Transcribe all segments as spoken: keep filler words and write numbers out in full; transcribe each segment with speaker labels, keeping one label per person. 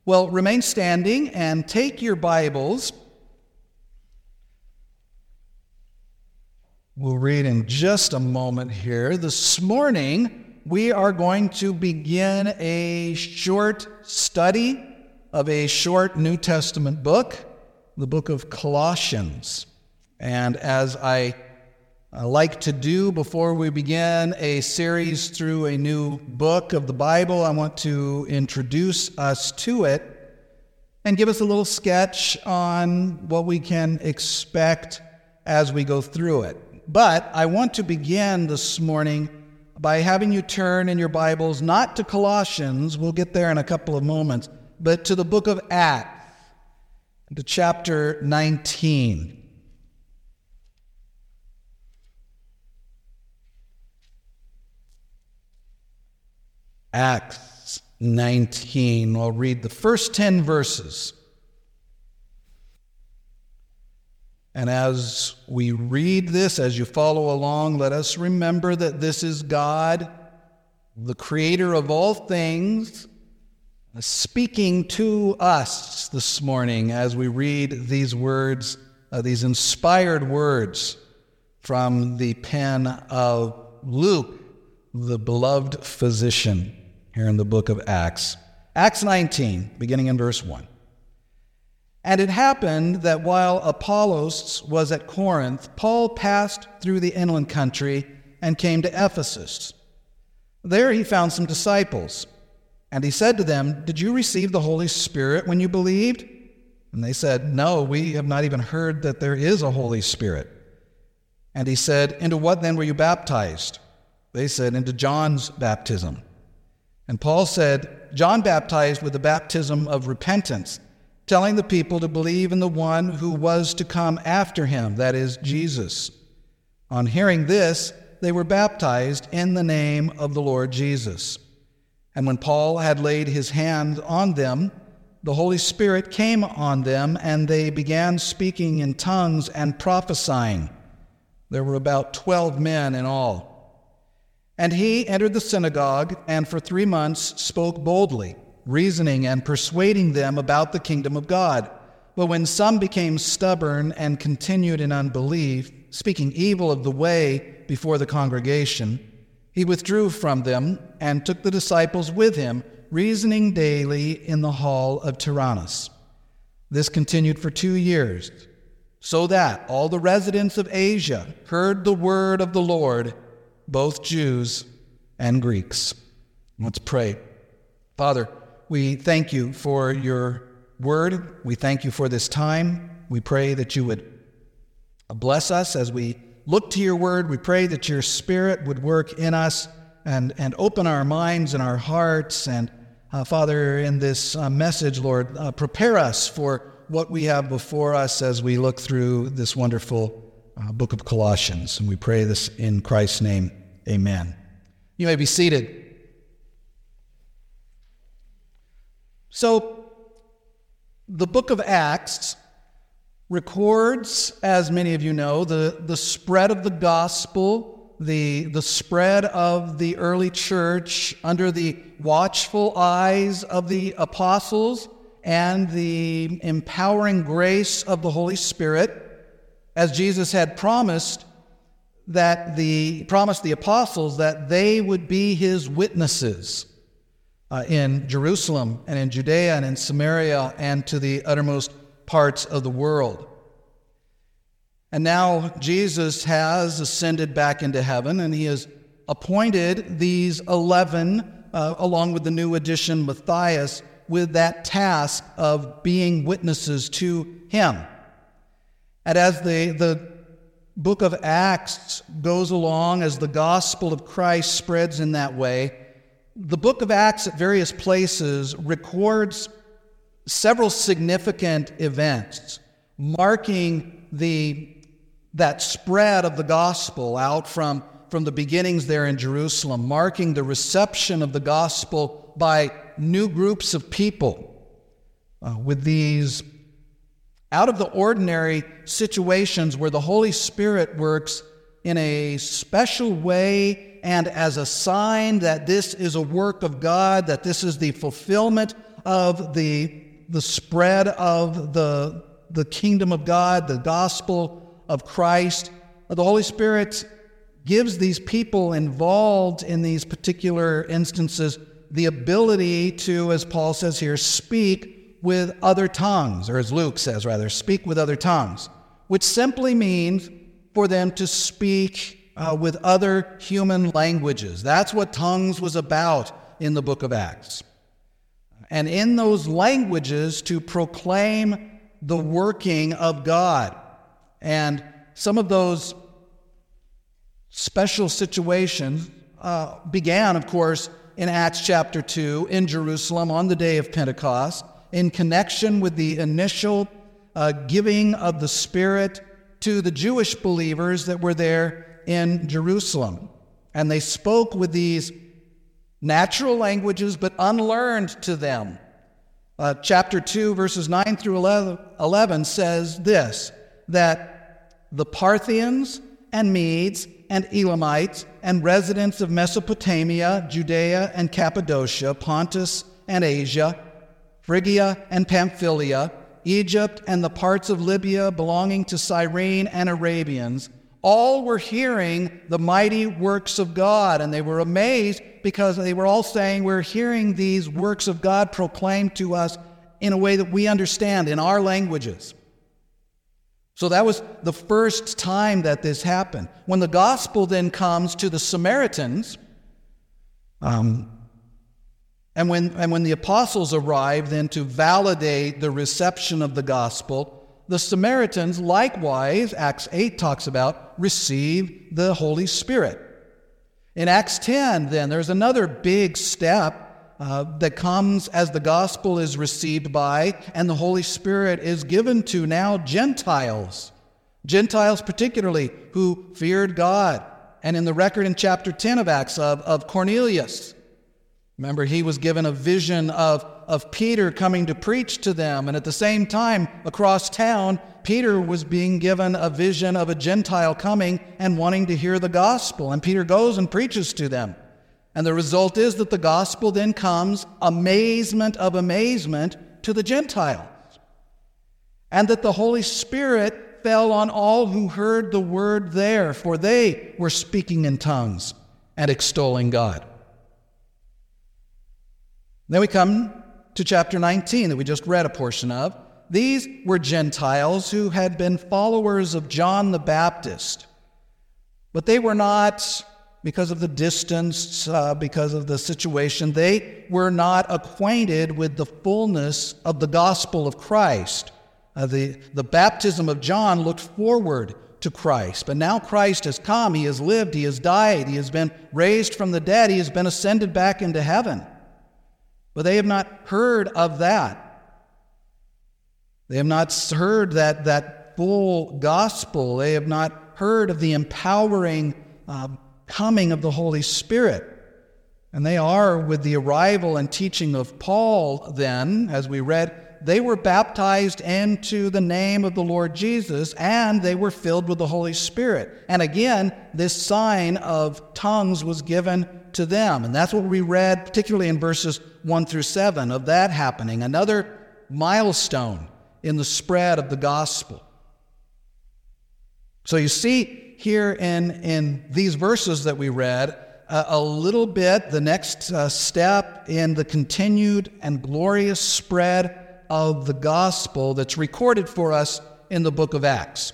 Speaker 1: Well, remain standing and take your Bibles. We'll read in just a moment here. This morning, we are going to begin a short study of a short New Testament book, the book of Colossians. And as I I like to do before we begin a series through a new book of the Bible, I want to introduce us to it and give us a little sketch on what we can expect as we go through it. But I want to begin this morning by having you turn in your Bibles not to Colossians, we'll get there in a couple of moments, but to the book of Acts, to chapter nineteen. Acts nineteen. I'll read the first ten verses. And as we read this, as you follow along, let us remember that this is God, the creator of all things, speaking to us this morning as we read these words, uh, these inspired words from the pen of Luke, the beloved physician, here in the book of Acts. Acts nineteen, beginning in verse one. And it happened that while Apollos was at Corinth, Paul passed through the inland country and came to Ephesus. There he found some disciples, and he said to them, "Did you receive the Holy Spirit when you believed?" And they said, "No, we have not even heard that there is a Holy Spirit." And he said, "Into what then were you baptized?" They said, "Into John's baptism." And Paul said, "John baptized with the baptism of repentance, telling the people to believe in the one who was to come after him, that is, Jesus." On hearing this, they were baptized in the name of the Lord Jesus. And when Paul had laid his hand on them, the Holy Spirit came on them, and they began speaking in tongues and prophesying. There were about twelve men in all. And he entered the synagogue, and for three months spoke boldly, reasoning and persuading them about the kingdom of God. But when some became stubborn and continued in unbelief, speaking evil of the way before the congregation, he withdrew from them and took the disciples with him, reasoning daily in the hall of Tyrannus. This continued for two years, so that all the residents of Asia heard the word of the Lord, both Jews and Greeks. Let's pray. Father, we thank you for your word. We thank you for this time. We pray that you would bless us as we look to your word. We pray that your Spirit would work in us and, and open our minds and our hearts. And uh, Father, in this uh, message, Lord, uh, prepare us for what we have before us as we look through this wonderful uh, book of Colossians. And we pray this in Christ's name. Amen. You may be seated. So, the book of Acts records, as many of you know, the, the spread of the gospel, the, the spread of the early church under the watchful eyes of the apostles and the empowering grace of the Holy Spirit, as Jesus had promised that the promised the apostles that they would be his witnesses uh, in Jerusalem and in Judea and in Samaria and to the uttermost parts of the world. And now Jesus has ascended back into heaven, and he has appointed these eleven, uh, along with the new addition Matthias, with that task of being witnesses to him. And as the, the book of Acts goes along, as the gospel of Christ spreads in that way, the book of Acts at various places records several significant events marking the that spread of the gospel out from, from the beginnings there in Jerusalem, marking the reception of the gospel by new groups of people uh, with these out-of-the-ordinary situations where the Holy Spirit works in a special way and as a sign that this is a work of God, that this is the fulfillment of the, the spread of the, the kingdom of God, the gospel of Christ, the Holy Spirit gives these people involved in these particular instances the ability to, as Paul says here, speak with other tongues, or as Luke says rather, speak with other tongues, which simply means for them to speak uh, with other human languages. That's what tongues was about in the book of Acts. And in those languages to proclaim the working of God. And some of those special situations uh, began, of course, in Acts chapter two in Jerusalem on the day of Pentecost in connection with the initial uh, giving of the Spirit to the Jewish believers that were there in Jerusalem. And they spoke with these natural languages, but unlearned to them. Uh, chapter two, verses nine through eleven says this, that the Parthians and Medes and Elamites and residents of Mesopotamia, Judea and Cappadocia, Pontus and Asia, Phrygia and Pamphylia, Egypt and the parts of Libya belonging to Cyrene and Arabians, all were hearing the mighty works of God, and they were amazed because they were all saying, we're hearing these works of God proclaimed to us in a way that we understand in our languages. So that was the first time that this happened. When the gospel then comes to the Samaritans, um, and when and when the apostles arrive then to validate the reception of the gospel, the Samaritans likewise, Acts eight talks about, receive the Holy Spirit. In Acts ten, then, there's another big step uh, that comes as the gospel is received by, and the Holy Spirit is given to now Gentiles. Gentiles particularly, who feared God. And in the record in chapter ten of Acts of, of Cornelius, remember, he was given a vision of, of Peter coming to preach to them. And at the same time, across town, Peter was being given a vision of a Gentile coming and wanting to hear the gospel. And Peter goes and preaches to them. And the result is that the gospel then comes, amazement of amazement, to the Gentiles. And that the Holy Spirit fell on all who heard the word there, for they were speaking in tongues and extolling God. Then we come to chapter nineteen that we just read a portion of. These were Gentiles who had been followers of John the Baptist. But they were not, because of the distance, uh, because of the situation, they were not acquainted with the fullness of the gospel of Christ. Uh, the, the baptism of John looked forward to Christ. But now Christ has come, he has lived, he has died, he has been raised from the dead, he has been ascended back into heaven. But they have not heard of that. They have not heard that, that full gospel. They have not heard of the empowering uh, coming of the Holy Spirit. And they are, with the arrival and teaching of Paul then, as we read, they were baptized into the name of the Lord Jesus, and they were filled with the Holy Spirit. And again, this sign of tongues was given to them. And that's what we read, particularly in verses one through seven, of that happening. Another milestone in the spread of the gospel. So you see here in, in these verses that we read, uh, a little bit, the next uh, step in the continued and glorious spread of the gospel that's recorded for us in the book of Acts.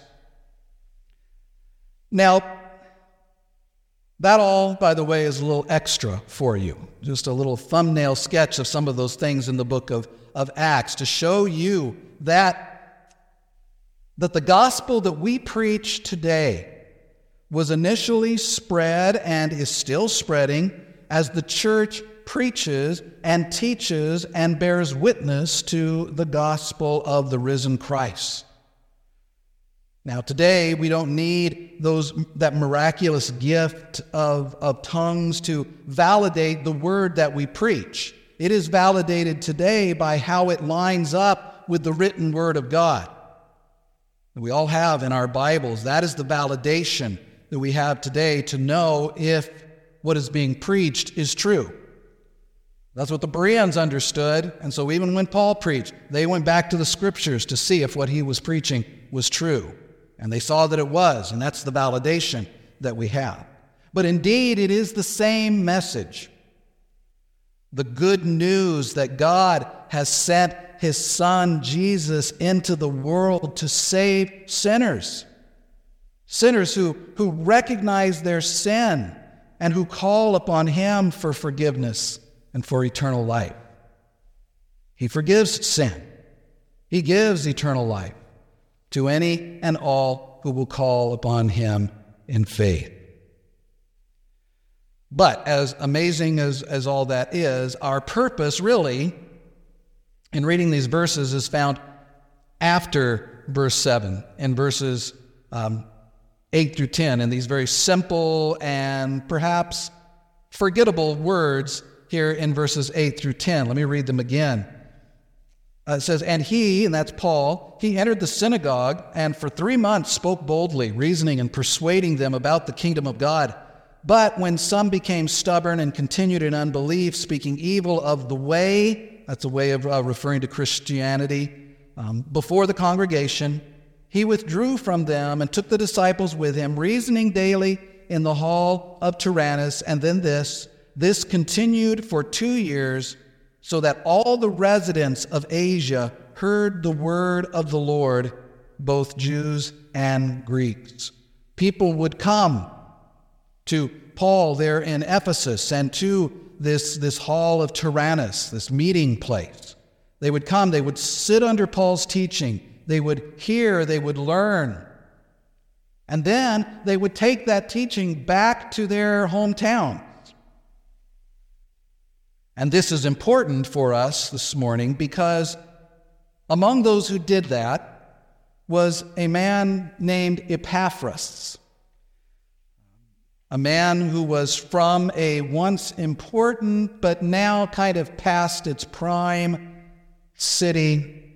Speaker 1: Now, that all, by the way, is a little extra for you. Just a little thumbnail sketch of some of those things in the book of, of Acts to show you that, that the gospel that we preach today was initially spread and is still spreading as the church preaches and teaches and bears witness to the gospel of the risen Christ. Now, today, we don't need those that miraculous gift of, of tongues to validate the word that we preach. It is validated today by how it lines up with the written word of God that we all have in our Bibles. That is the validation that we have today to know if what is being preached is true. That's what the Bereans understood. And so even when Paul preached, they went back to the scriptures to see if what he was preaching was true. And they saw that it was, and that's the validation that we have. But indeed, it is the same message. The good news that God has sent his Son, Jesus, into the world to save sinners. Sinners who, who recognize their sin and who call upon him for forgiveness and for eternal life. He forgives sin. He gives eternal life to any and all who will call upon him in faith. But as amazing as, as all that is, our purpose really in reading these verses is found after verse seven, in verses um, eight through ten, in these very simple and perhaps forgettable words here in verses eight through ten. Let me read them again. Uh, it says, "And he," and that's Paul, "he entered the synagogue and for three months spoke boldly, reasoning and persuading them about the kingdom of God. But when some became stubborn and continued in unbelief, speaking evil of the way," that's a way of uh, referring to Christianity, um, "before the congregation, he withdrew from them and took the disciples with him, reasoning daily in the hall of Tyrannus. And then this, this continued for two years, so that all the residents of Asia heard the word of the Lord, both Jews and Greeks." People would come to Paul there in Ephesus and to this, this hall of Tyrannus, this meeting place. They would come, they would sit under Paul's teaching, they would hear, they would learn. And then they would take that teaching back to their hometown. And this is important for us this morning because among those who did that was a man named Epaphras, a man who was from a once important but now kind of past its prime city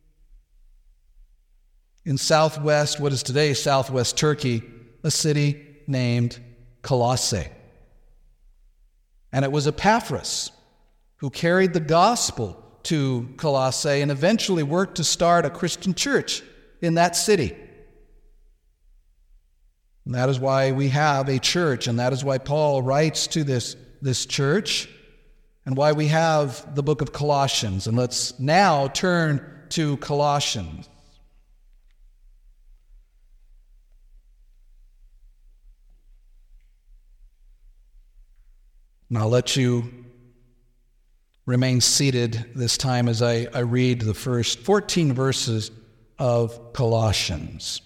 Speaker 1: in southwest, what is today southwest Turkey, a city named Colossae. And it was Epaphras who carried the gospel to Colossae and eventually worked to start a Christian church in that city. And that is why we have a church, and that is why Paul writes to this, this church, and why we have the book of Colossians. And let's now turn to Colossians. And I'll let you remain seated this time as I, I read the first fourteen verses of Colossians.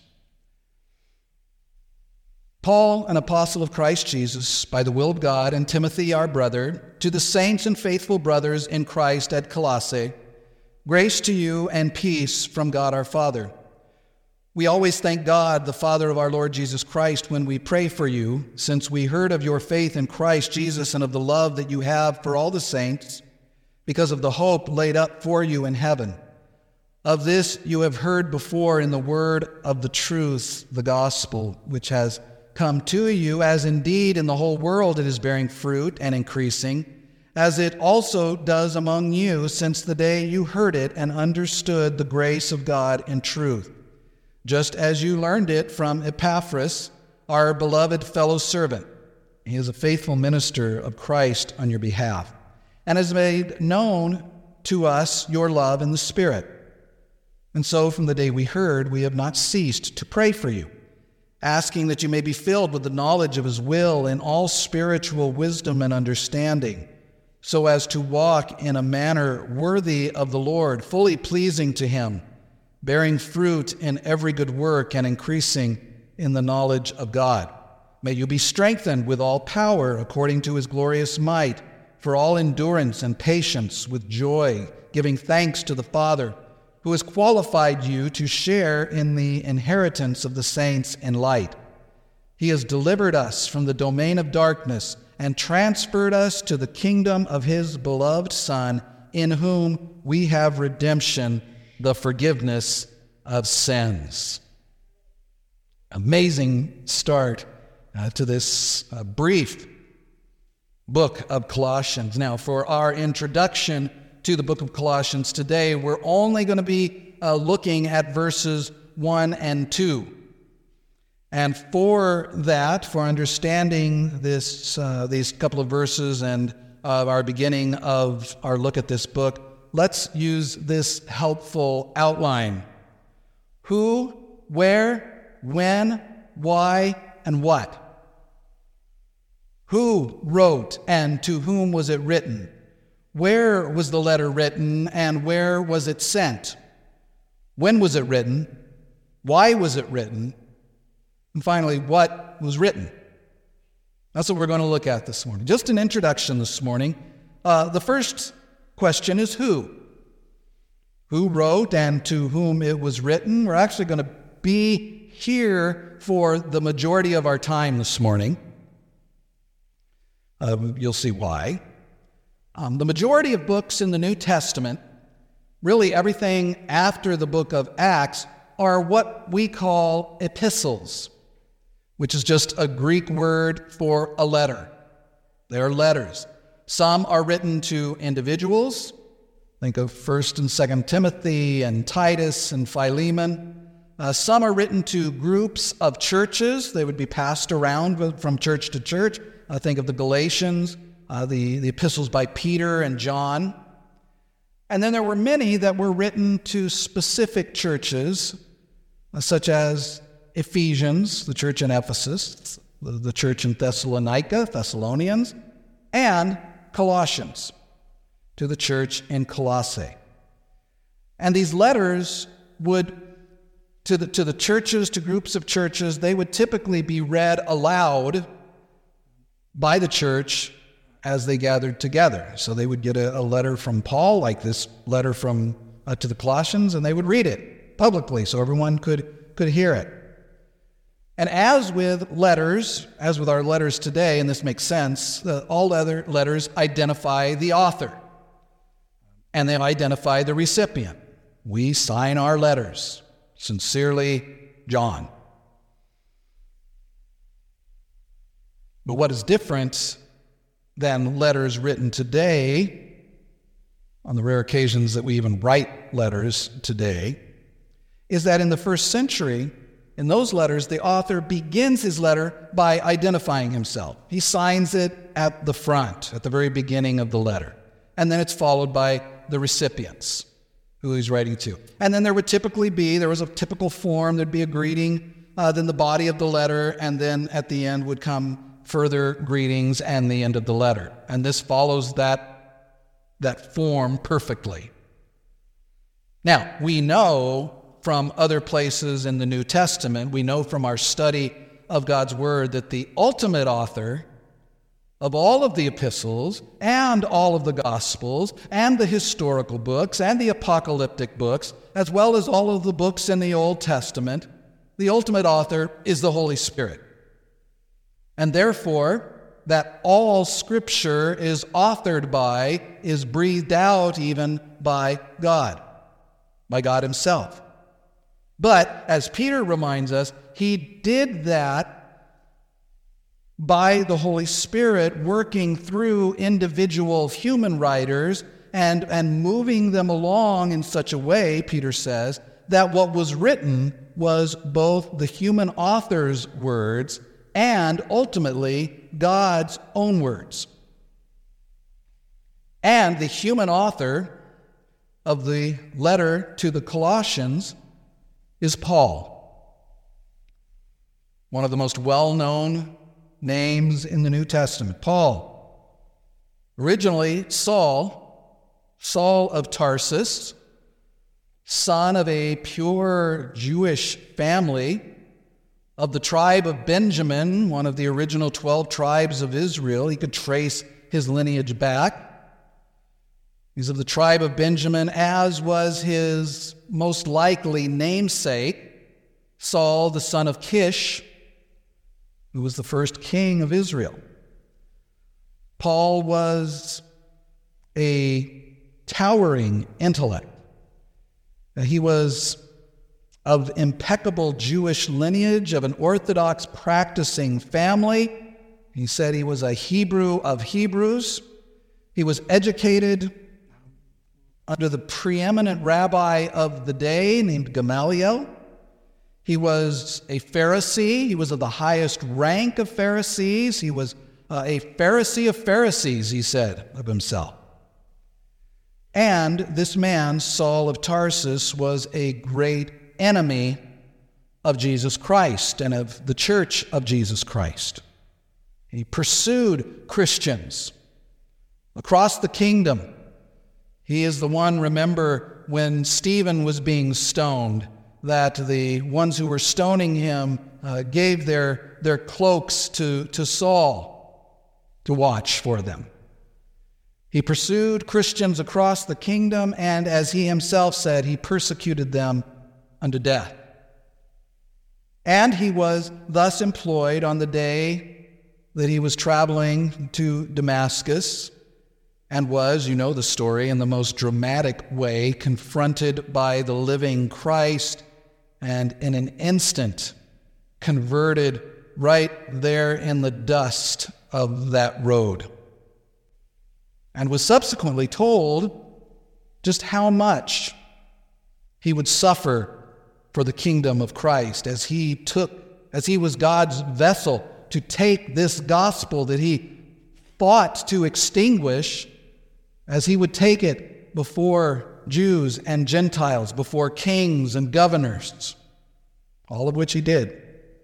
Speaker 1: "Paul, an apostle of Christ Jesus, by the will of God, and Timothy, our brother, to the saints and faithful brothers in Christ at Colossae, grace to you and peace from God our Father. We always thank God, the Father of our Lord Jesus Christ, when we pray for you, since we heard of your faith in Christ Jesus and of the love that you have for all the saints, because of the hope laid up for you in heaven. Of this you have heard before in the word of the truth, the gospel, which has come to you, as indeed in the whole world it is bearing fruit and increasing, as it also does among you since the day you heard it and understood the grace of God in truth, just as you learned it from Epaphras, our beloved fellow servant. He is a faithful minister of Christ on your behalf, and has made known to us your love in the Spirit. And so from the day we heard, we have not ceased to pray for you, asking that you may be filled with the knowledge of his will in all spiritual wisdom and understanding, so as to walk in a manner worthy of the Lord, fully pleasing to him, bearing fruit in every good work and increasing in the knowledge of God. May you be strengthened with all power according to his glorious might, for all endurance and patience with joy, giving thanks to the Father, who has qualified you to share in the inheritance of the saints in light. He has delivered us from the domain of darkness and transferred us to the kingdom of his beloved Son, in whom we have redemption, the forgiveness of sins." Amazing start uh, to this uh, brief book of Colossians. Now, for our introduction to the book of Colossians today, we're only going to be uh, looking at verses one and two. And for that, for understanding this, uh, these couple of verses and uh, our beginning of our look at this book, let's use this helpful outline. Who, where, when, why, and what? Who wrote and to whom was it written? Where was the letter written and where was it sent? When was it written? Why was it written? And finally, what was written? That's what we're going to look at this morning. Just an introduction this morning. Uh, the first question is who? Who wrote and to whom it was written? We're actually going to be here for the majority of our time this morning. Uh, you'll see why. Um, the majority of books in the New Testament, really everything after the book of Acts, are what we call epistles, which is just a Greek word for a letter. They are letters. Some are written to individuals. Think of First and Second Timothy and Titus and Philemon. Uh, some are written to groups of churches. They would be passed around from church to church. I think of the Galatians, uh, the, the epistles by Peter and John. And then there were many that were written to specific churches, uh, such as Ephesians, the church in Ephesus, the, the church in Thessalonica, Thessalonians, and Colossians, to the church in Colossae. And these letters would, to the, to the churches, to groups of churches, they would typically be read aloud by the church as they gathered together. So they would get a, a letter from Paul, like this letter from uh, to the Colossians, and they would read it publicly so everyone could, could hear it. And as with letters, as with our letters today, and this makes sense, uh, all other letters identify the author, and they identify the recipient. We sign our letters. Sincerely, John. But what is different than letters written today, on the rare occasions that we even write letters today, is that in the first century, in those letters, the author begins his letter by identifying himself. He signs it at the front, at the very beginning of the letter. And then it's followed by the recipients who he's writing to. And then there would typically be, there was a typical form, there'd be a greeting, uh, then the body of the letter, and then at the end would come further greetings and the end of the letter. And this follows that, that form perfectly. Now, we know from other places in the New Testament, we know from our study of God's Word that the ultimate author of all of the epistles and all of the Gospels and the historical books and the apocalyptic books, as well as all of the books in the Old Testament, the ultimate author is the Holy Spirit. And therefore, that all Scripture is authored by, is breathed out even by God, by God Himself. But, as Peter reminds us, he did that by the Holy Spirit working through individual human writers and, and moving them along in such a way, Peter says, that what was written was both the human author's words and ultimately God's own words. And the human author of the letter to the Colossians is Paul, one of the most well-known names in the New Testament. Paul, originally Saul, Saul of Tarsus, son of a pure Jewish family of the tribe of Benjamin, one of the original twelve tribes of Israel. He could trace his lineage back. He's of the tribe of Benjamin, as was his most likely namesake, Saul, the son of Kish, who was the first king of Israel. Paul was a towering intellect. He was of impeccable Jewish lineage, of an Orthodox practicing family. He said he was a Hebrew of Hebrews. He was educated under the preeminent rabbi of the day named Gamaliel. He was a Pharisee. He was of the highest rank of Pharisees. He was uh, a Pharisee of Pharisees, he said of himself. And this man, Saul of Tarsus, was a great enemy of Jesus Christ and of the church of Jesus Christ. He pursued Christians across the kingdom. He is the one, remember, when Stephen was being stoned, that the ones who were stoning him uh, gave their, their cloaks to, to Saul to watch for them. He pursued Christians across the kingdom, and as he himself said, he persecuted them unto death. And he was thus employed on the day that he was traveling to Damascus, and was, you know the story, in the most dramatic way, confronted by the living Christ, and in an instant converted right there in the dust of that road. And was subsequently told just how much he would suffer for the kingdom of Christ as he took, as he was God's vessel to take this gospel that he fought to extinguish, as he would take it before Jews and Gentiles, before kings and governors, all of which he did.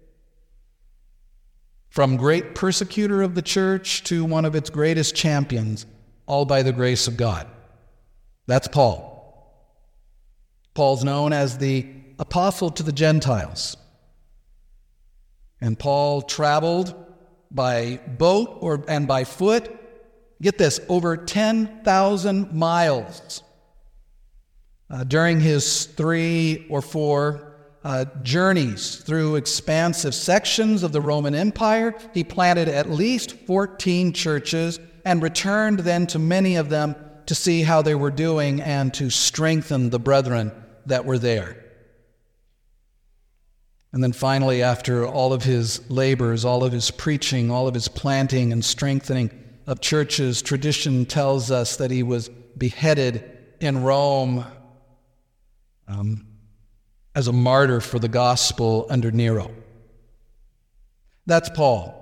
Speaker 1: From great persecutor of the church to one of its greatest champions, all by the grace of God. That's Paul. Paul's known as the apostle to the Gentiles. And Paul traveled by boat or and by foot, get this, over ten thousand miles uh, during his three or four uh, journeys through expansive sections of the Roman Empire. He planted at least fourteen churches and returned then to many of them to see how they were doing and to strengthen the brethren that were there. And then finally, after all of his labors, all of his preaching, all of his planting and strengthening of churches, tradition tells us that he was beheaded in Rome um, as a martyr for the gospel under Nero. That's Paul.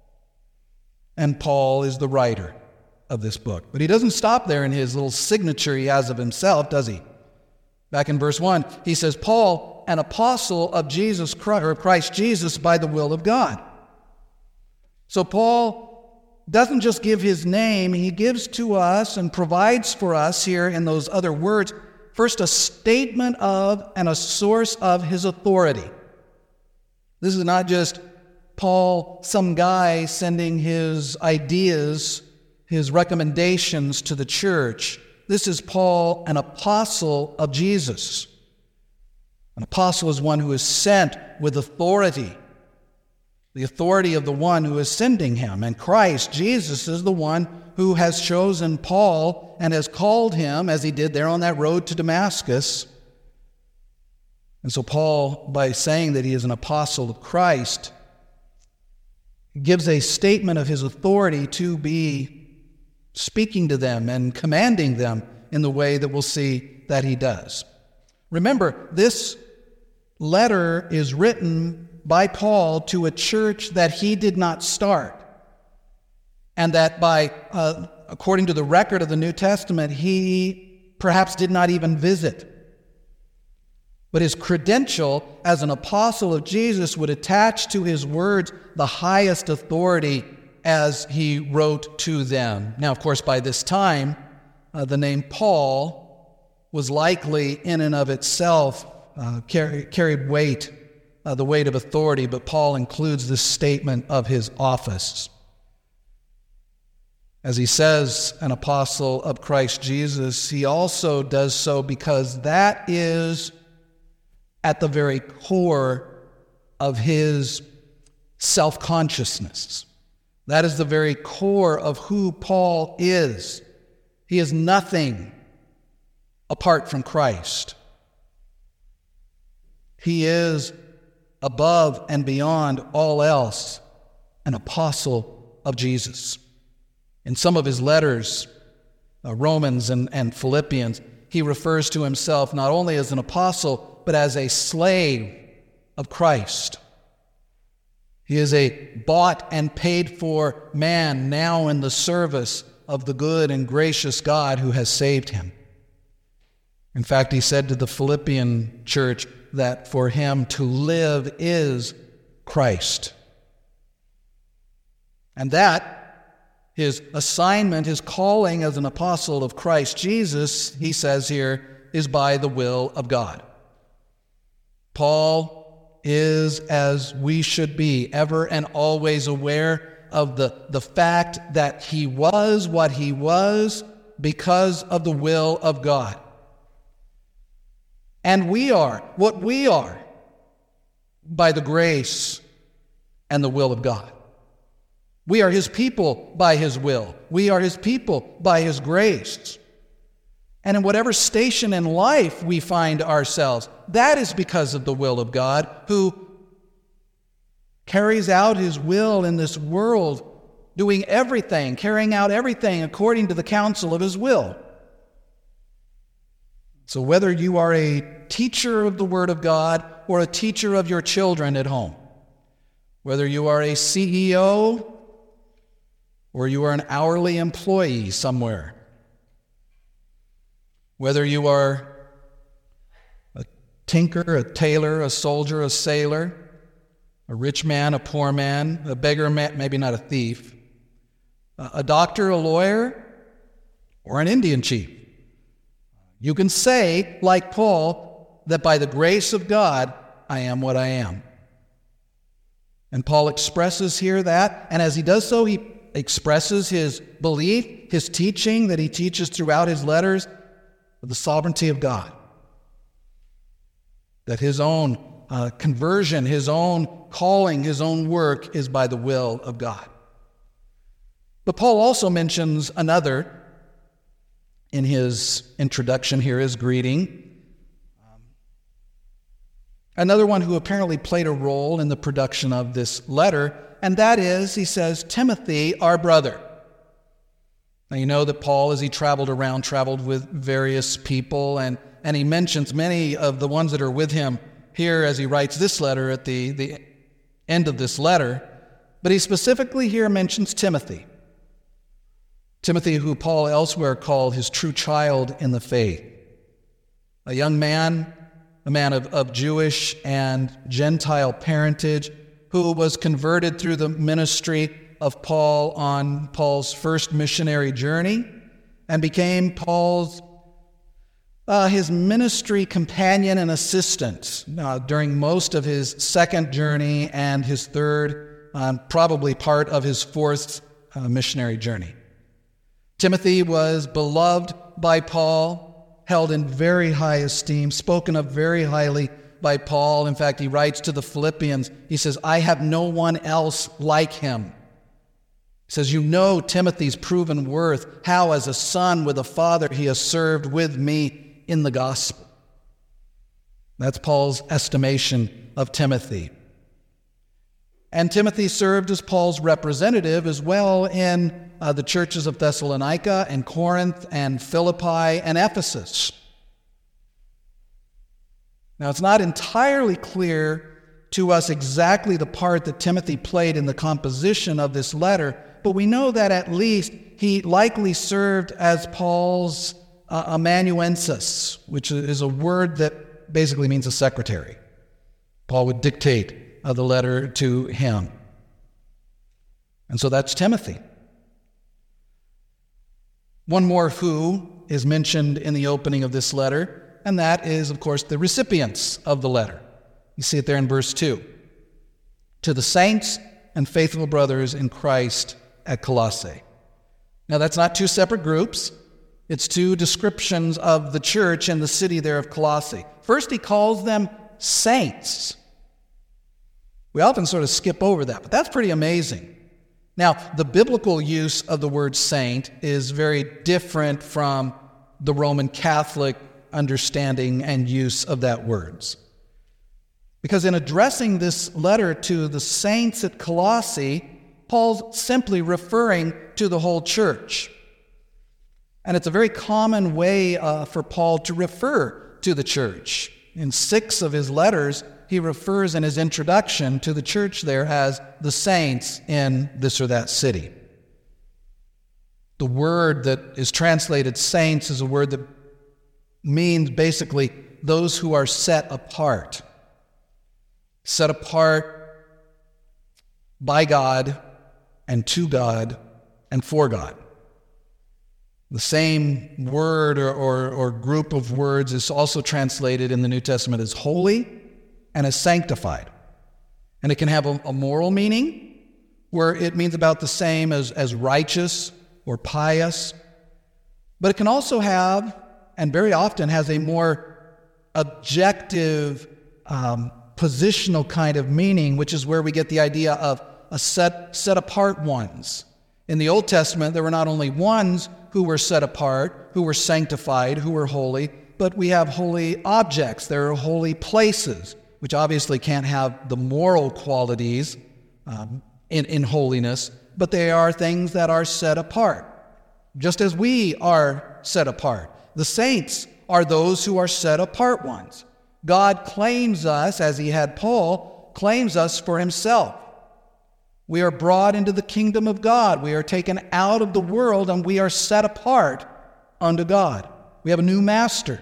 Speaker 1: And Paul is the writer of this book. But he doesn't stop there in his little signature he has of himself, does he? Back in verse one, he says, Paul, an apostle of Jesus Christ, or Christ Jesus by the will of God. So Paul doesn't just give his name, he gives to us and provides for us here in those other words, first a statement of and a source of his authority. This is not just Paul, some guy sending his ideas, his recommendations to the church. This is Paul, an apostle of Jesus. An apostle is one who is sent with authority, the authority of the one who is sending him. And Christ, Jesus, is the one who has chosen Paul and has called him, as he did there on that road to Damascus. And so Paul, by saying that he is an apostle of Christ, gives a statement of his authority to be speaking to them and commanding them in the way that we'll see that he does. Remember, this letter is written by Paul to a church that he did not start, and that by, uh, according to the record of the New Testament, he perhaps did not even visit. But his credential as an apostle of Jesus would attach to his words the highest authority as he wrote to them. Now, of course, by this time, uh, the name Paul was likely in and of itself uh, carry, carried weight, uh, the weight of authority, but Paul includes this statement of his office. As he says, an apostle of Christ Jesus, he also does so because that is at the very core of his self-consciousness. That is the very core of who Paul is. He is nothing apart from Christ. He is above and beyond all else an apostle of Jesus. In some of his letters, uh, Romans and, and Philippians, he refers to himself not only as an apostle, but as a slave of Christ. He is a bought and paid for man now in the service of the good and gracious God who has saved him. In fact, he said to the Philippian church that for him to live is Christ. And that, his assignment, his calling as an apostle of Christ Jesus, he says here, is by the will of God. Paul is, as we should be, ever and always aware of the, the fact that he was what he was because of the will of God. And we are what we are by the grace and the will of God. We are his people by his will. We are his people by his grace. And in whatever station in life we find ourselves, that is because of the will of God, who carries out his will in this world, doing everything, carrying out everything according to the counsel of his will. So whether you are a teacher of the Word of God or a teacher of your children at home, whether you are a C E O or you are an hourly employee somewhere, whether you are a tinker, a tailor, a soldier, a sailor, a rich man, a poor man, a beggar, maybe not a thief, a doctor, a lawyer, or an Indian chief, you can say, like Paul, that by the grace of God, I am what I am. And Paul expresses here that, and as he does so, he expresses his belief, his teaching that he teaches throughout his letters of the sovereignty of God. That his own uh, conversion, his own calling, his own work is by the will of God. But Paul also mentions another in his introduction here, his greeting. Um, another one who apparently played a role in the production of this letter, and that is, he says, Timothy, our brother. Now, you know that Paul, as he traveled around, traveled with various people, and, and he mentions many of the ones that are with him here as he writes this letter at the, the end of this letter. But he specifically here mentions Timothy. Timothy, who Paul elsewhere called his true child in the faith. A young man, a man of, of Jewish and Gentile parentage, who was converted through the ministry of Paul on Paul's first missionary journey and became Paul's uh, his ministry companion and assistant uh, during most of his second journey and his third, um, probably part of his fourth uh, missionary journey. Timothy was beloved by Paul, held in very high esteem, spoken of very highly by Paul. In fact, he writes to the Philippians, he says, I have no one else like him. He says, you know Timothy's proven worth, how as a son with a father he has served with me in the gospel. That's Paul's estimation of Timothy. And Timothy served as Paul's representative as well in uh, the churches of Thessalonica and Corinth and Philippi and Ephesus. Now, it's not entirely clear to us exactly the part that Timothy played in the composition of this letter, but we know that at least he likely served as Paul's uh, amanuensis, which is a word that basically means a secretary. Paul would dictate uh, the letter to him. And so that's Timothy. One more who is mentioned in the opening of this letter, and that is, of course, the recipients of the letter. You see it there in verse two. To the saints and faithful brothers in Christ at Colossae. Now, that's not two separate groups. It's two descriptions of the church in the city there of Colossae. First, he calls them saints. We often sort of skip over that, but that's pretty amazing. Now, the biblical use of the word saint is very different from the Roman Catholic understanding and use of that words. Because in addressing this letter to the saints at Colossae, Paul's simply referring to the whole church. And it's a very common way uh, for Paul to refer to the church. In six of his letters, he refers in his introduction to the church there as the saints in this or that city. The word that is translated saints is a word that means basically those who are set apart. Set apart by God and to God and for God. The same word or, or, or group of words is also translated in the New Testament as holy and as sanctified. And it can have a, a moral meaning where it means about the same as, as righteous or pious. But it can also have, and very often has, a more objective, um, positional kind of meaning, which is where we get the idea of a set, set apart ones. In the Old Testament, there were not only ones who were set apart, who were sanctified, who were holy, but we have holy objects. There are holy places, which obviously can't have the moral qualities um, in, in holiness, but they are things that are set apart, just as we are set apart. The saints are those who are set apart ones. God claims us, as he had Paul, claims us for himself. We are brought into the kingdom of God. We are taken out of the world and we are set apart unto God. We have a new master.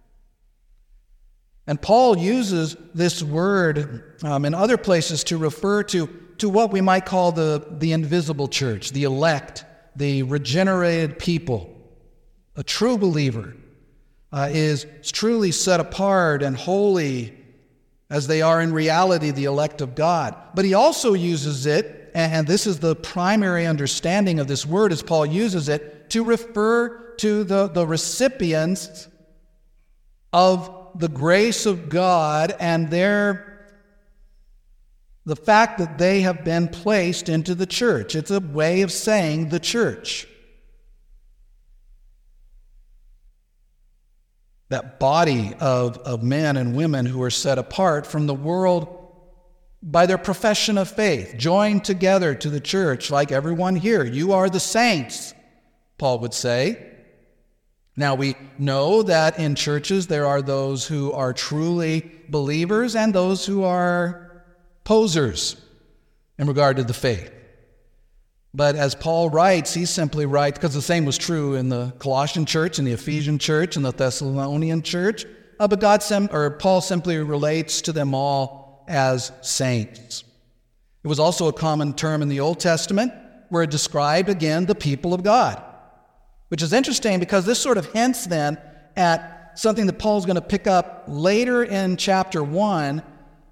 Speaker 1: And Paul uses this word um, in other places to refer to, to what we might call the, the invisible church, the elect, the regenerated people. A true believer uh, is truly set apart and holy, as they are in reality the elect of God. But he also uses it, and this is the primary understanding of this word as Paul uses it, to refer to the, the recipients of the grace of God and their, the fact that they have been placed into the church. It's a way of saying the church. That body of, of men and women who are set apart from the world by their profession of faith, joined together to the church like everyone here. You are the saints, Paul would say. Now we know that in churches there are those who are truly believers and those who are posers in regard to the faith. But as Paul writes, he simply writes, because the same was true in the Colossian church, in the Ephesian church, in the Thessalonian church, uh, but God sim- or Paul simply relates to them all as saints. It was also a common term in the Old Testament where it described, again, the people of God, which is interesting because this sort of hints then at something that Paul's going to pick up later in chapter one,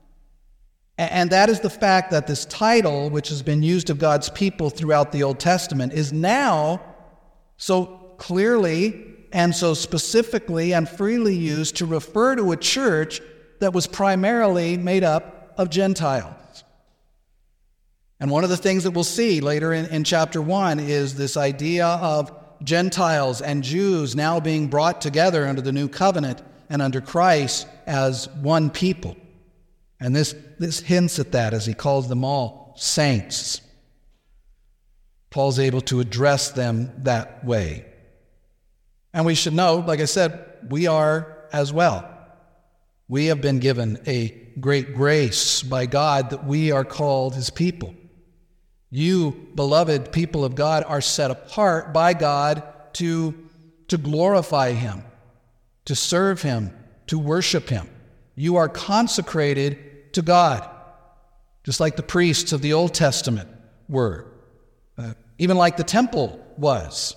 Speaker 1: and that is the fact that this title, which has been used of God's people throughout the Old Testament, is now so clearly and so specifically and freely used to refer to a church that was primarily made up of Gentiles. And one of the things that we'll see later in, in chapter one is this idea of Gentiles and Jews now being brought together under the new covenant and under Christ as one people. And this, this hints at that as he calls them all saints. Paul's able to address them that way. And we should know, like I said, we are as well. We have been given a great grace by God that we are called his people. You, beloved people of God, are set apart by God to, to glorify him, to serve him, to worship him. You are consecrated to God, just like the priests of the Old Testament were, uh, even like the temple was.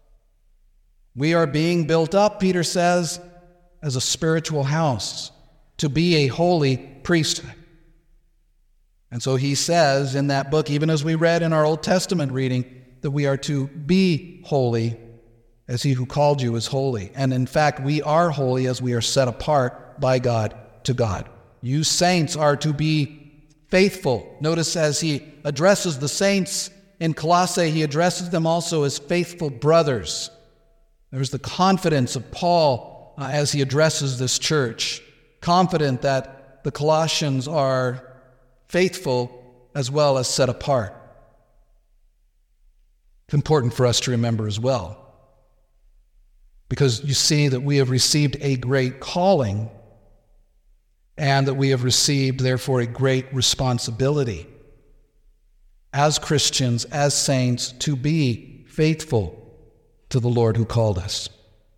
Speaker 1: We are being built up, Peter says, as a spiritual house, to be a holy priesthood. And so he says in that book, even as we read in our Old Testament reading, that we are to be holy as he who called you is holy. And in fact, we are holy as we are set apart by God to God. You saints are to be faithful. Notice as he addresses the saints in Colossae, he addresses them also as faithful brothers. There's the confidence of Paul uh, as he addresses this church, confident that the Colossians are faithful as well as set apart. It's important for us to remember as well, because you see that we have received a great calling and that we have received, therefore, a great responsibility as Christians, as saints, to be faithful to the Lord who called us.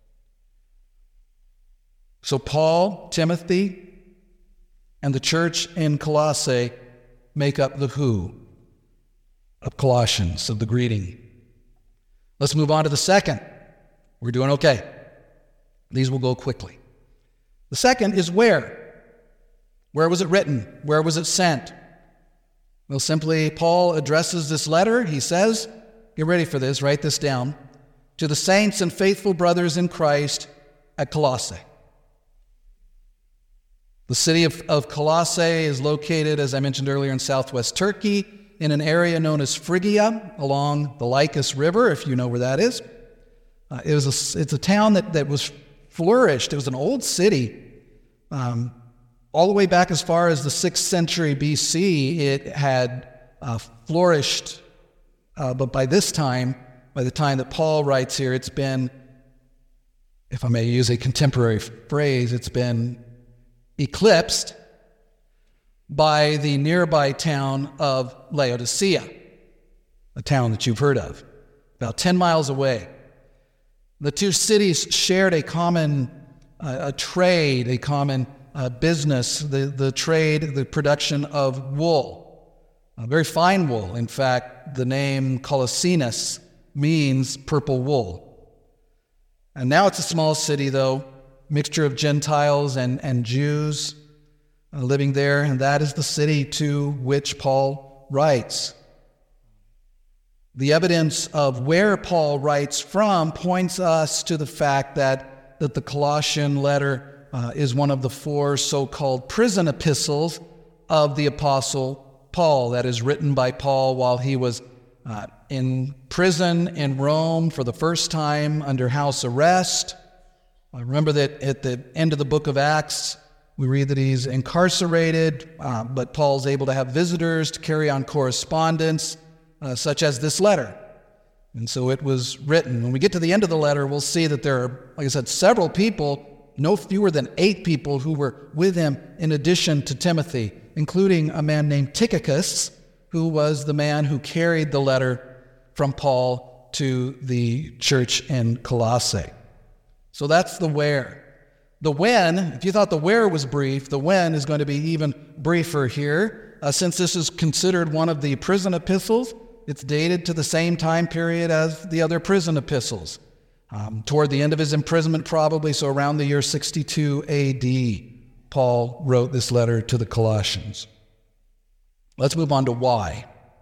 Speaker 1: So Paul, Timothy, and the church in Colossae make up the who of Colossians, of the greeting. Let's move on to the second. We're doing okay. These will go quickly. The second is where. Where was it written? Where was it sent? Well, simply, Paul addresses this letter. He says, get ready for this, write this down, to the saints and faithful brothers in Christ at Colossae. The city of, of Colossae is located, as I mentioned earlier, in southwest Turkey, in an area known as Phrygia, along the Lycus River, if you know where that is. Uh, it was a, it's a town that, that was flourished. It was an old city. Um, all the way back as far as the sixth century B C, it had uh, flourished. Uh, but by this time, by the time that Paul writes here, it's been, if I may use a contemporary phrase, it's been eclipsed by the nearby town of Laodicea, a town that you've heard of, about ten miles away. The two cities shared a common uh, a trade, a common uh, business, the, the trade, the production of wool, a very fine wool. In fact, the name Colossinus means purple wool. And now it's a small city, though, mixture of Gentiles and, and Jews uh, living there, and that is the city to which Paul writes. The evidence of where Paul writes from points us to the fact that, that the Colossian letter uh, is one of the four so-called prison epistles of the Apostle Paul, that is written by Paul while he was uh, in prison in Rome for the first time under house arrest. I remember that at the end of the book of Acts, we read that he's incarcerated, uh, but Paul's able to have visitors to carry on correspondence, uh, such as this letter. And so it was written. When we get to the end of the letter, we'll see that there are, like I said, several people, no fewer than eight people who were with him in addition to Timothy, including a man named Tychicus, who was the man who carried the letter from Paul to the church in Colossae. So that's the where. The when, if you thought the where was brief, the when is going to be even briefer here. Uh, since this is considered one of the prison epistles, it's dated to the same time period as the other prison epistles. Um, toward the end of his imprisonment probably, so around the year sixty-two A D, Paul wrote this letter to the Colossians. Let's move on to why.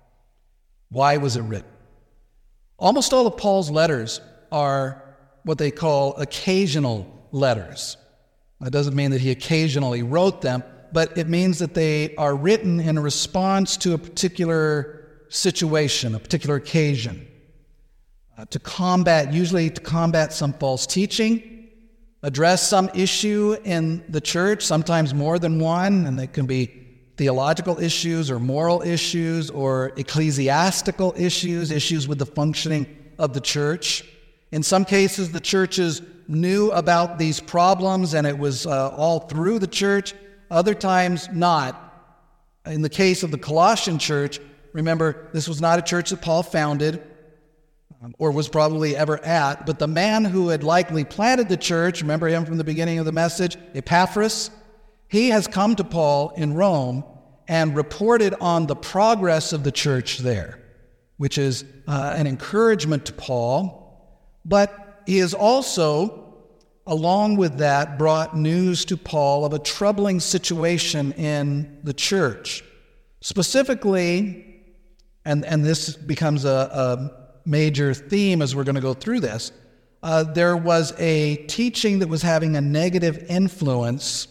Speaker 1: Why was it written? Almost all of Paul's letters are what they call occasional letters. That doesn't mean that he occasionally wrote them, but it means that they are written in response to a particular situation, a particular occasion, uh, to combat, usually to combat some false teaching, address some issue in the church, sometimes more than one, and they can be theological issues or moral issues or ecclesiastical issues, issues with the functioning of the church. In some cases, the churches knew about these problems and it was uh, all through the church. Other times, not. In the case of the Colossian church, remember, this was not a church that Paul founded um, or was probably ever at, but the man who had likely planted the church, remember him from the beginning of the message, Epaphras, he has come to Paul in Rome and reported on the progress of the church there, which is uh, an encouragement to Paul. But he has also, along with that, brought news to Paul of a troubling situation in the church. Specifically, and, and this becomes a, a major theme as we're going to go through this, uh, there was a teaching that was having a negative influence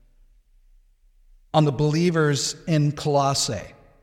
Speaker 1: on the believers in Colossae.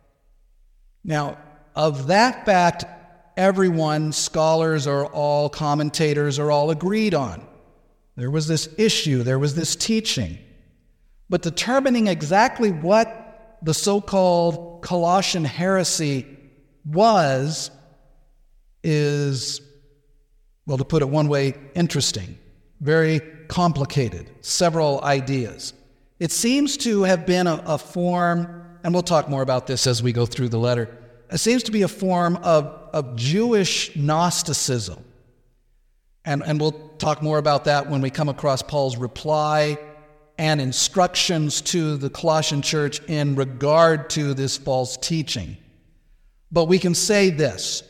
Speaker 1: Now, of that fact, everyone, scholars are all, commentators are all agreed on. There was this issue, there was this teaching. But determining exactly what the so-called Colossian heresy was is, well, to put it one way, interesting, very complicated, several ideas. It seems to have been a, a form, and we'll talk more about this as we go through the letter, it seems to be a form of, of Jewish Gnosticism. And, and we'll talk more about that when we come across Paul's reply and instructions to the Colossian church in regard to this false teaching. But we can say this,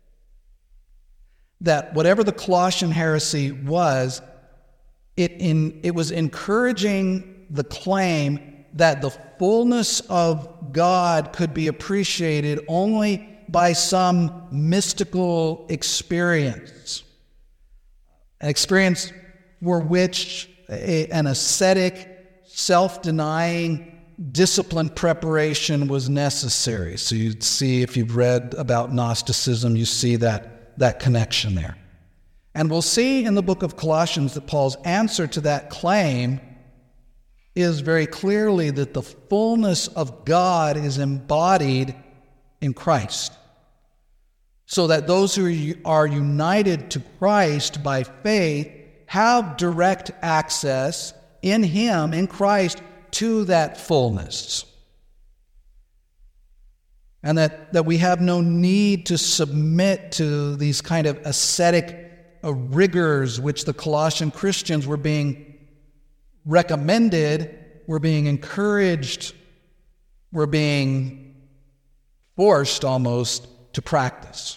Speaker 1: that whatever the Colossian heresy was, it, in, it was encouraging the claim that the fullness of God could be appreciated only by some mystical experience, an experience for which a, an ascetic, self-denying, disciplined preparation was necessary. So you'd see, if you've read about Gnosticism, you see that, that connection there. And we'll see in the book of Colossians that Paul's answer to that claim is very clearly that the fullness of God is embodied in Christ, so that those who are united to Christ by faith have direct access in Him, in Christ, to that fullness. And that, that we have no need to submit to these kind of ascetic uh, rigors which the Colossian Christians were being recommended, were being encouraged, were being forced almost to practice.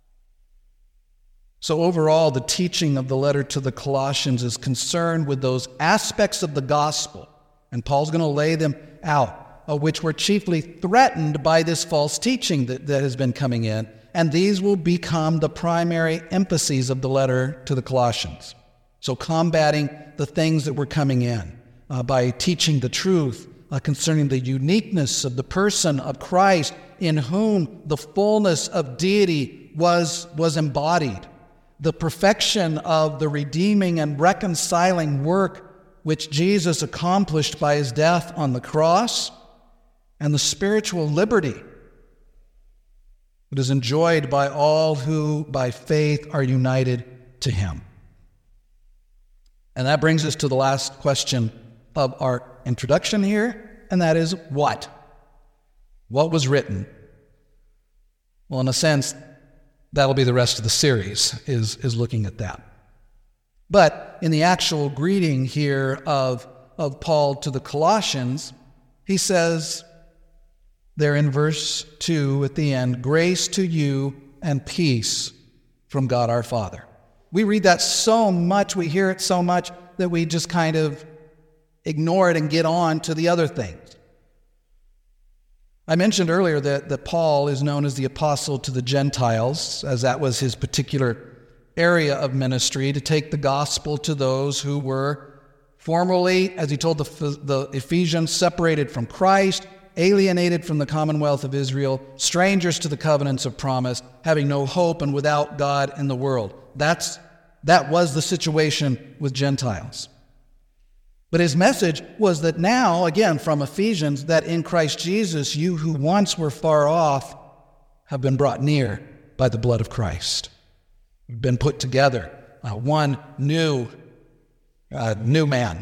Speaker 1: So overall, the teaching of the letter to the Colossians is concerned with those aspects of the gospel, and Paul's going to lay them out, uh, which were chiefly threatened by this false teaching that, that has been coming in, and these will become the primary emphases of the letter to the Colossians. So combating the things that were coming in uh, by teaching the truth uh, concerning the uniqueness of the person of Christ, in whom the fullness of deity was, was embodied, the perfection of the redeeming and reconciling work which Jesus accomplished by His death on the cross, and the spiritual liberty that is enjoyed by all who by faith are united to Him. And that brings us to the last question of our introduction here, and that is what? What was written? Well, in a sense, that'll be the rest of the series, is, is looking at that. But in the actual greeting here of, of Paul to the Colossians, he says there in verse two at the end, grace to you and peace from God our Father. We read that so much, we hear it so much, that we just kind of ignore it and get on to the other things. I mentioned earlier that, that Paul is known as the apostle to the Gentiles, as that was his particular area of ministry, to take the gospel to those who were formerly, as he told the, the Ephesians, separated from Christ, alienated from the commonwealth of Israel, strangers to the covenants of promise, having no hope and without God in the world. That's, that was the situation with Gentiles. But his message was that now, again, from Ephesians, that in Christ Jesus, you who once were far off have been brought near by the blood of Christ. We've been put together, uh, one new, uh, new man.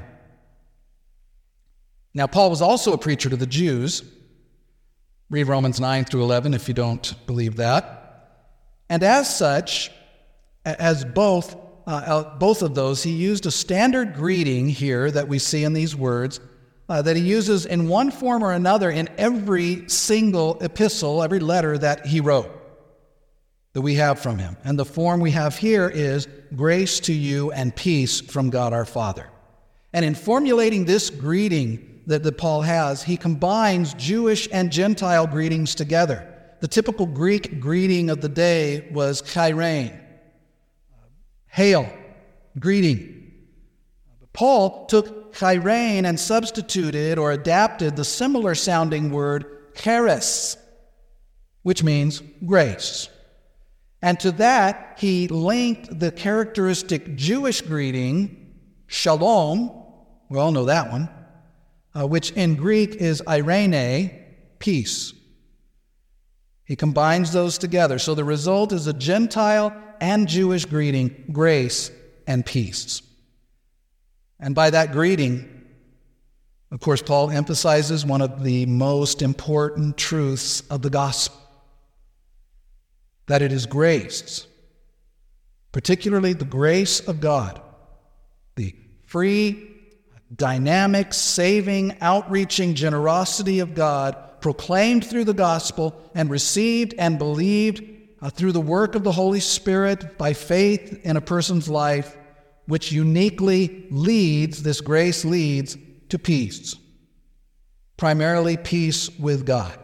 Speaker 1: Now, Paul was also a preacher to the Jews. Read Romans nine through eleven if you don't believe that. And as such, as both Uh, both of those, he used a standard greeting here that we see in these words uh, that he uses in one form or another in every single epistle, every letter that he wrote that we have from him. And the form we have here is grace to you and peace from God our Father. And in formulating this greeting that, that Paul has, he combines Jewish and Gentile greetings together. The typical Greek greeting of the day was chairein, hail, greeting. But Paul took chairein and substituted or adapted the similar sounding word charis, which means grace. And to that, he linked the characteristic Jewish greeting, shalom, we all know that one, uh, which in Greek is eirene, peace. He combines those together. So the result is a Gentile and Jewish greeting, grace and peace. And by that greeting, of course, Paul emphasizes one of the most important truths of the gospel, that it is grace, particularly the grace of God, the free, dynamic, saving, outreaching generosity of God proclaimed through the gospel and received and believed uh, through the work of the Holy Spirit by faith in a person's life, which uniquely leads, this grace leads to peace, primarily peace with God.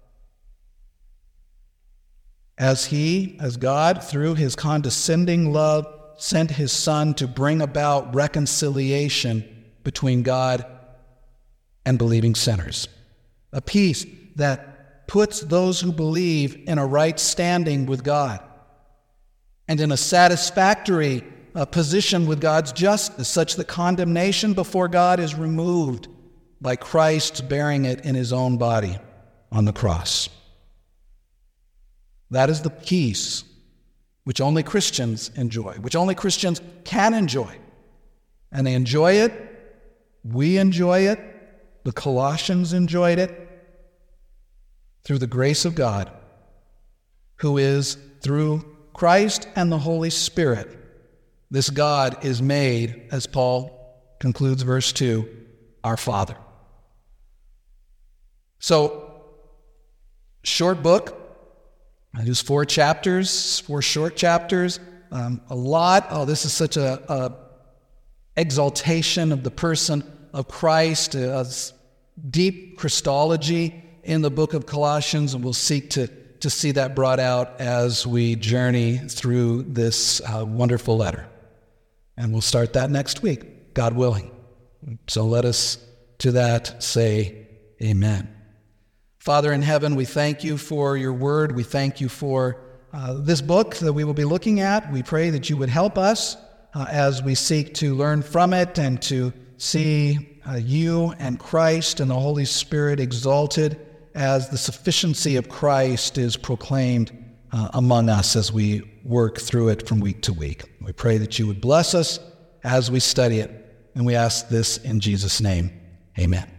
Speaker 1: As he, as God, through his condescending love, sent his Son to bring about reconciliation between God and believing sinners. A peace that puts those who believe in a right standing with God and in a satisfactory uh, position with God's justice, such that condemnation before God is removed by Christ bearing it in his own body on the cross. That is the peace which only Christians enjoy, which only Christians can enjoy. And they enjoy it. We enjoy it. The Colossians enjoyed it through the grace of God, who is, through Christ and the Holy Spirit, this God is made, as Paul concludes verse two, our Father. So, short book. There's four chapters, four short chapters, um, a lot. Oh, this is such a, a exaltation of the person of Christ, a deep Christology in the book of Colossians, and we'll seek to, to see that brought out as we journey through this uh, wonderful letter. And we'll start that next week, God willing. So let us to that say amen. Father in heaven, we thank you for your word. We thank you for uh, this book that we will be looking at. We pray that you would help us uh, as we seek to learn from it and to see uh, you and Christ and the Holy Spirit exalted as the sufficiency of Christ is proclaimed uh, among us as we work through it from week to week. We pray that you would bless us as we study it, and we ask this in Jesus' name. Amen.